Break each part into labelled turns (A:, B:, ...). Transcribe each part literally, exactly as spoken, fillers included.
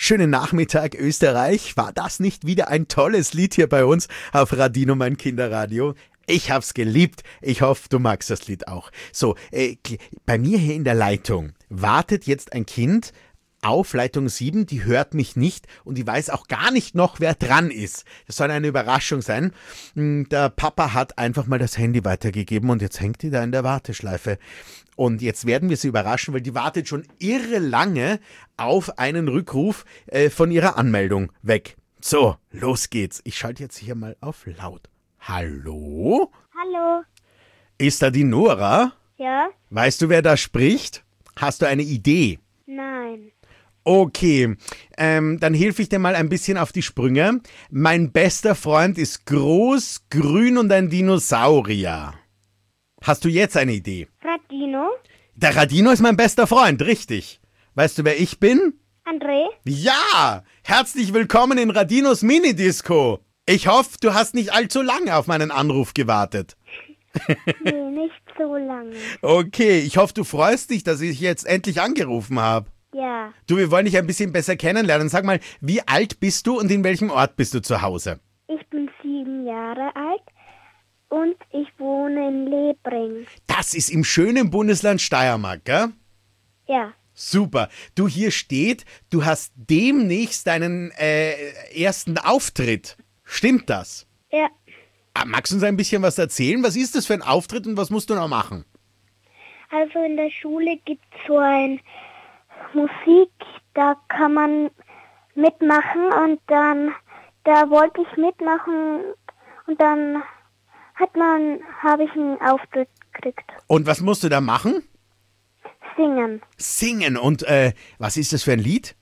A: Schönen Nachmittag, Österreich. War das nicht wieder ein tolles Lied hier bei uns auf Radino, mein Kinderradio? Ich hab's geliebt. Ich hoffe, du magst das Lied auch. So, äh, bei mir hier in der Leitung wartet jetzt ein Kind auf Leitung sieben, die hört mich nicht und die weiß auch gar nicht noch, wer dran ist. Das soll eine Überraschung sein. Der Papa hat einfach mal das Handy weitergegeben und jetzt hängt die da in der Warteschleife. Und jetzt werden wir sie überraschen, weil die wartet schon irre lange auf einen Rückruf äh, von ihrer Anmeldung weg. So, los geht's. Ich schalte jetzt hier mal auf laut. Hallo?
B: Hallo.
A: Ist da die Nora?
B: Ja?
A: Weißt du, wer da spricht? Hast du eine Idee?
B: Nein.
A: Okay, ähm, dann helfe ich dir mal ein bisschen auf die Sprünge. Mein bester Freund ist groß, grün und ein Dinosaurier. Hast du jetzt eine Idee?
B: Radino?
A: Der Radino ist mein bester Freund, richtig. Weißt du, wer ich bin?
B: André?
A: Ja, herzlich willkommen in Radinos Minidisco. Ich hoffe, du hast nicht allzu lange auf meinen Anruf gewartet.
B: Nee, nicht so lange.
A: Okay, ich hoffe, du freust dich, dass ich jetzt endlich angerufen habe.
B: Ja.
A: Du, wir wollen dich ein bisschen besser kennenlernen. Sag mal, wie alt bist du und in welchem Ort bist du zu Hause?
B: Ich bin sieben Jahre alt und ich wohne in Lebring.
A: Das ist im schönen Bundesland Steiermark, gell?
B: Ja.
A: Super. Du, hier steht, du hast demnächst deinen äh, ersten Auftritt. Stimmt das?
B: Ja.
A: Ah, magst du uns ein bisschen was erzählen? Was ist das für ein Auftritt und was musst du noch machen?
B: Also in der Schule gibt es so ein Musik, da kann man mitmachen und dann, da wollte ich mitmachen und dann hat man, habe ich einen Auftritt gekriegt.
A: Und was musst du da machen?
B: Singen.
A: Singen. Und äh, was ist das für ein Lied?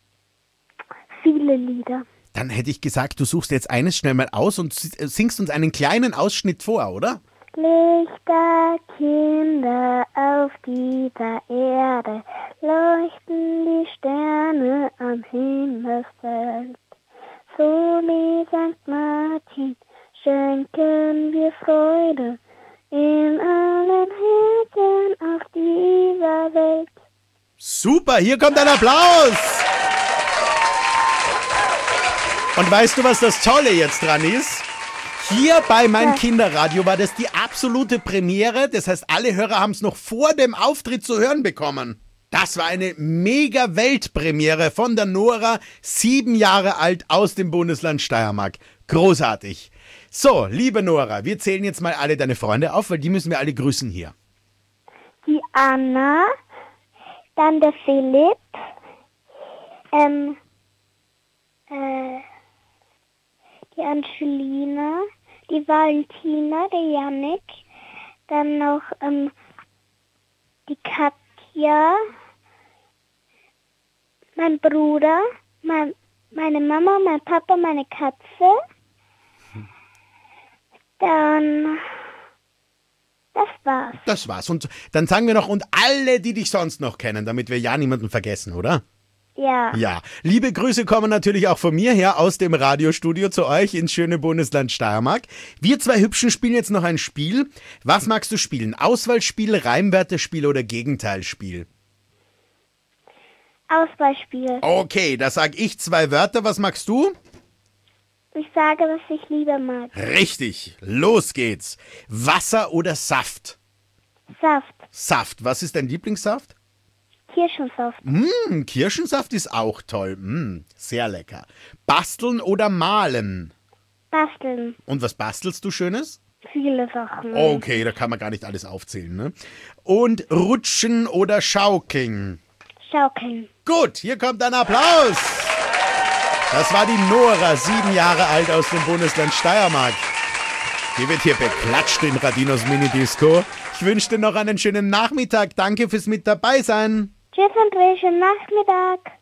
B: Viele Lieder.
A: Dann hätte ich gesagt, du suchst jetzt eines schnell mal aus und singst uns einen kleinen Ausschnitt vor, oder?
B: Lichter, Kinder auf dieser Erde, leuchten die Sterne am Himmelsfeld. So wie Sankt Martin schenken wir Freude in allen Herzen auf dieser Welt.
A: Super, hier kommt ein Applaus! Und weißt du, was das Tolle jetzt dran ist? Hier bei Mein Kinderradio war das die absolute Premiere. Das heißt, alle Hörer haben es noch vor dem Auftritt zu hören bekommen. Das war eine mega Weltpremiere von der Nora, sieben Jahre alt aus dem Bundesland Steiermark. Großartig. So, liebe Nora, wir zählen jetzt mal alle deine Freunde auf, weil die müssen wir alle grüßen hier.
B: Die Anna, dann der Philipp, ähm, äh, die Angelina, die Valentina, der Yannick, dann noch ähm, die Katja, mein Bruder, mein, meine Mama, mein Papa, meine Katze, dann, das war's.
A: Das war's. Und dann sagen wir noch, und alle, die dich sonst noch kennen, damit wir ja niemanden vergessen, oder?
B: Ja.
A: Ja, liebe Grüße kommen natürlich auch von mir her aus dem Radiostudio zu euch ins schöne Bundesland Steiermark. Wir zwei Hübschen spielen jetzt noch ein Spiel. Was magst du spielen? Auswahlspiel, Reimwörterspiel oder Gegenteilspiel?
B: Auswahlspiel.
A: Okay, da sag ich zwei Wörter. Was magst du?
B: Ich sage, was ich lieber mag.
A: Richtig, los geht's. Wasser oder Saft?
B: Saft.
A: Saft, was ist dein Lieblingssaft?
B: Kirschensaft.
A: Mmh, Kirschensaft ist auch toll. Mmh, sehr lecker. Basteln oder malen?
B: Basteln.
A: Und was bastelst du Schönes?
B: Viele Sachen.
A: Okay, da kann man gar nicht alles aufzählen, ne? Und rutschen oder schaukeln?
B: Schaukeln.
A: Gut, hier kommt ein Applaus. Das war die Nora, sieben Jahre alt aus dem Bundesland Steiermark. Die wird hier beklatscht in Radinos Minidisco. Ich wünsche dir noch einen schönen Nachmittag. Danke fürs mit dabei sein.
B: Tschüss, André, schönen Nachmittag.